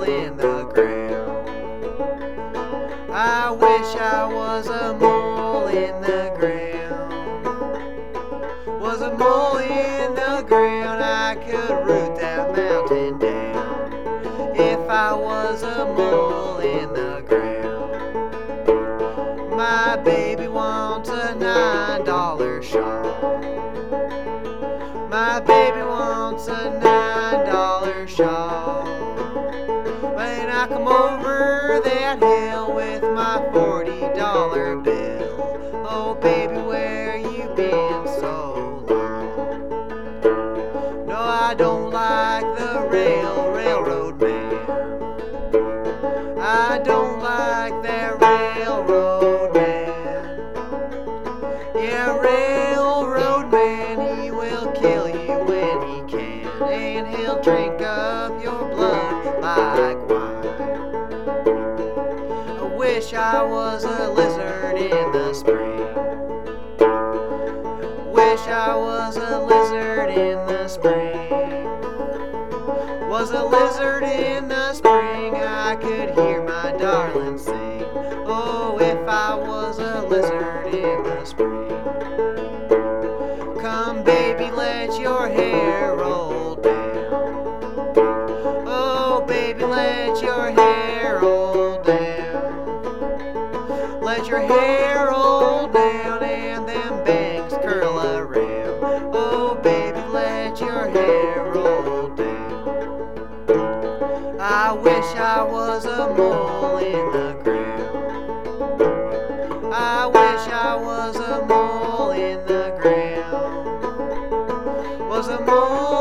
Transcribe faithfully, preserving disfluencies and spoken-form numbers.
in the ground. I wish I was a mole in the ground. Was a mole in the ground, I could root that mountain down. If I was a mole in the ground. My baby wants a nine dollar shawl. My baby wants a nine dollar shawl. When I come over that hill with my forty dollar bill, oh baby, where you been so long? No, I don't like the rail, railroad man. I don't like that railroad man. Yeah, railroad man, he will kill you when he can, and he'll drink up your blood like wine. I wish I was a lizard in the spring. Wish I was a lizard in the spring. Was a lizard in the spring, I could hear my darling sing. Oh, if I was a lizard in the spring. Come baby, let your hair roll down. Oh baby, let your hair roll down. Let your hair roll down and them bangs curl around. Oh baby, let your hair roll down. I wish I was a mole in the ground. I wish I was a mole in the ground. Was a mole